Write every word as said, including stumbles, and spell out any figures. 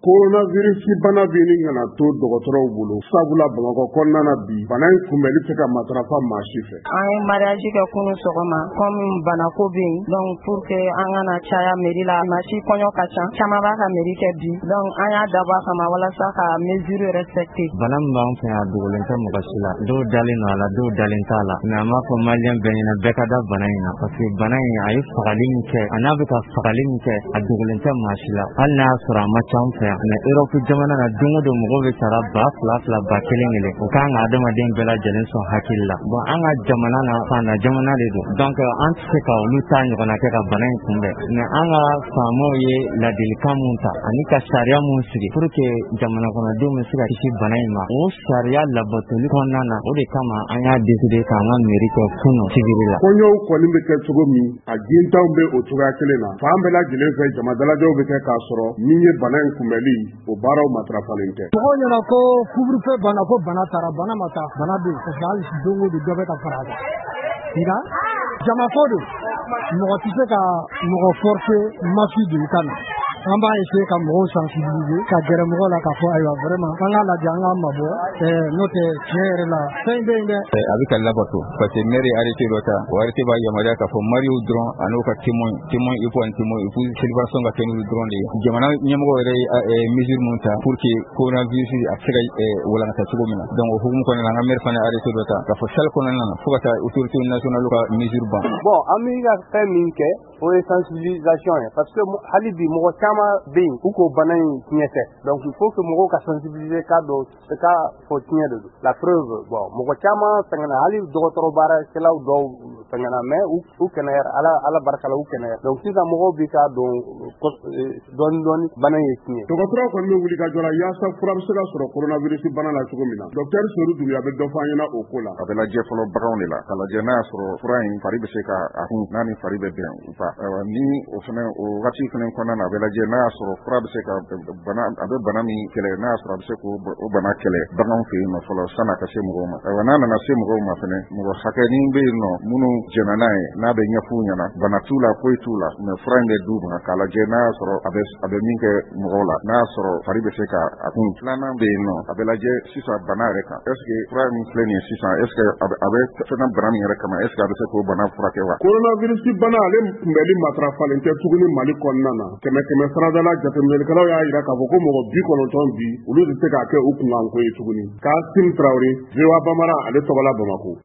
coronavirus bana bi ni kana to dɔgɔtɔrɔw bolo sabula Bamakɔ kɔnɔna na bi bana in kunbɛli tɛ ka matarafa maa si fɛ. An ye mariage kɛ kunu sɔgɔma comme bana ko bɛ yen donc pour que an kana caya mairie la masi kɔɲɔ ka ca caman b'a ka mairie kɛ bi donc an y'a dabɔ a kama walasa ka mesure respecter. Bana min b'an fɛ yan dogolen tɛ mɔgɔ si la dɔw dalen don a la dɔw dalen t'a la mais an b'a fɔ maliyɛn bɛɛ ɲɛna bɛɛ ka da bana in na parce que bana in a ye fagali min kɛ a n'a bɛ ka fagali min kɛ a dogolen tɛ maa si la hali n'a y'a sɔrɔ a ma ca an fɛ yan mais Europe jamana na don o don mɔgɔw bɛ sara ba fila fila ba kelen kelen o kan ka adamaden bɛɛ lajɛlen sɔn hakili la bon an ka jamana na fanda jamana de don donc an tɛ se ka olu ta ɲɔgɔnna kɛ ka bana in kunbɛn mais an ka faamaw ye ladilikan mun ta ani ka sariya mun sigi pour que jamana kɔnɔdenw bɛ se ka kisi bana in ma o sariya labatoli kɔnɔna na o de kama an y'a décidé k'an ka mairie kɛ kunu civili la. Kɔɲɔw kɔni bɛ kɛ cogo min a gintanw bɛ o cogoya kelen na fan bɛɛ lajɛlen fɛ jama dalajɛw bɛ kɛ k'a sɔrɔ min ye bana in kunbɛli o baaraw matarafalen tɛ. Mɔgɔw ɲɛna ko couvre-feu bana ko bana taara bana ma taa bana bɛ yen parce que hali don o don dɔ bɛ ka fara a kan nka jama ko don mɔgɔ tɛ se ka mɔgɔ forcer massi de ka na an b'a essayer ka mɔgɔw sensibiliser ka gɛrɛ mɔgɔw la k'a fɔ ayiwa vraiment an k'a lajɛ an k'a mabɔ n'o tɛ tiɲɛ yɛrɛ la fɛn bɛ yen dɛ. A bɛ ka labato parce que maire ye arrêté dɔ ta o arrêté b'a yamaruya k'a fɔ mariw dɔrɔn ani u ka témoin témoin il faut un témoin il faut célébration ka kɛ n'olu dɔrɔn de ye jamana ɲɛmɔgɔ yɛrɛ ye mesure mun ta pour que coronavirus a bɛ se ka walankata cogo min na donc o hukumu kɔnɔna na an ka maire fana arrêté dɔ ta k'a fɔ salle kɔnɔna na fo ka taa autorité nationale ka mesure ban. Bon an bɛ ka fɛn min kɛ o ye sensibilisation ye parce que hali bi mɔgɔ caman bɛ yen u ko bana in tiɲɛ tɛ donc il faut que mɔgɔw ka sensibiliser k'a dɔn k'a fɔ tiɲɛ de don la preuve bon mɔgɔ caman sɛgɛnna hali dɔgɔtɔrɔ baarakɛlaw dɔw sɛgɛnna mais u kɛnɛyara ala ala barika la u kɛnɛyara donc sisan mɔgɔw bɛ k'a dɔn dɔɔni dɔɔni bana in ye tiɲɛ. Dɔgɔtɔrɔw kɔni bɛ wuli ka jɔ la yaasa fura bɛ se ka sɔrɔ coronavirus bana la cogo min na docteur Seydou Doumbouya bɛ dɔ fɔ an ɲɛna o ko la. A bɛ lajɛ fɔlɔ baganw de la ka lajɛ n'a y'a sɔrɔ fura in fari bɛ se ka a kun n'a ni fari bɛ bɛn u ka ni o fana o wagati fana kɔnɔna na a bɛ lajɛ n'a y'a sɔrɔ fura bɛ se ka bana a bɛ bana min kɛlɛ n'a y'a sɔrɔ a bɛ se k'o bana kɛlɛ baganw fɛ yen nɔ fɔlɔ san'a ka se mɔgɔw ma ayiwa n'a nana se mɔgɔw ma fana mɔgɔ hakɛnin bɛ yen nɔ minnu jɛnna n'a ye n'a bɛ ɲɛf'u ɲɛna bana t'u la foyi t'u la mais fura in bɛ d'u ma k'a lajɛ n'a y'a sɔrɔ a bɛ a bɛ min kɛ mɔgɔw la n'a y'a sɔrɔ fari bɛ se ka a kun filanan bɛ yen nɔ a bɛ lajɛ sisan bana yɛrɛ kan est ce que fura min filɛ nin ye sisan est ce que a bɛ a bɛ fɛn bana min yɛrɛ kama est ce que a bɛ se k'o bana furakɛ wa. Coronavirus bana ale kunbɛli matarafalen tɛ tuguni Mali kɔnɔna na kɛmɛ kɛmɛ sarada la jateminɛlikɛlaw y'a jira k'a fɔ ko mɔgɔ bi kɔnɔntɔn bi olu tɛ se k'a kɛ u kunkanko ye tuguni. Kasim Traoré, V O A Bambara ale tɔgɔ la Bamakɔ.